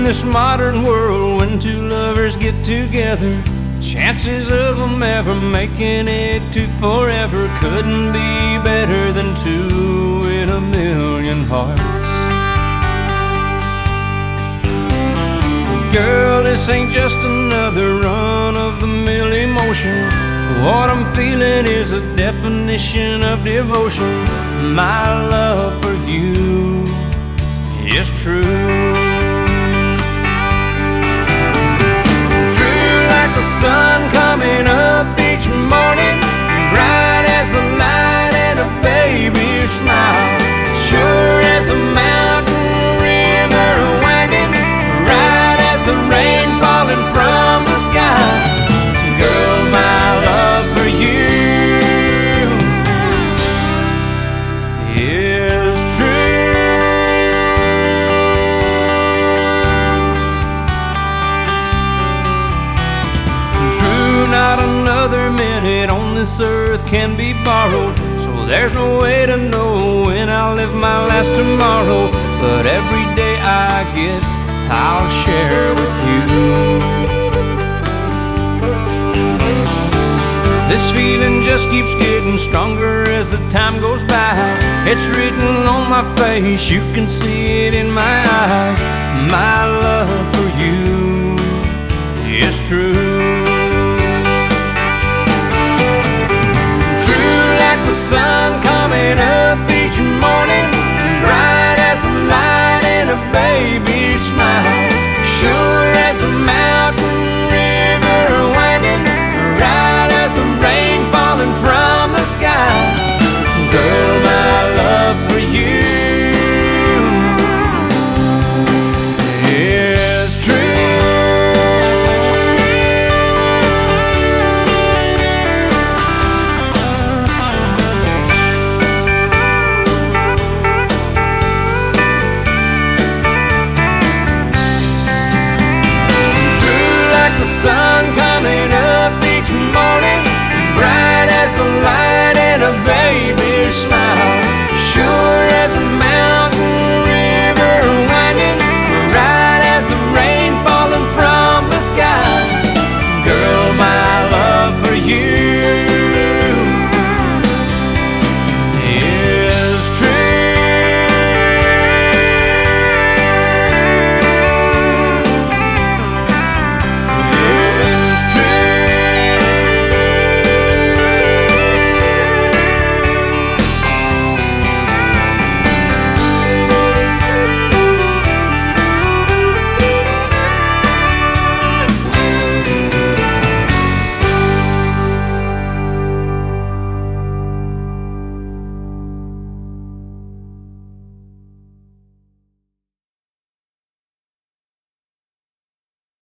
this modern world, when two lovers get together, chances of them ever making it to forever couldn't be better than two in a million hearts. Girl, this ain't just another run-of-the-mill emotion. What I'm feeling is a definition of devotion. My love for you is true. True like the sun coming up each morning, bright as the light and a baby's smile, sure as a mountain river wagging, right as the rain falling from the sky. Girl, my love for you is true. True, not another minute on this earth can be borrowed, so there's no way to know when I'll live my last tomorrow. But every day I get, I'll share with you. This feeling just keeps getting stronger as the time goes by. It's written on my face, you can see it in my eyes. My love for you is true. True like the sun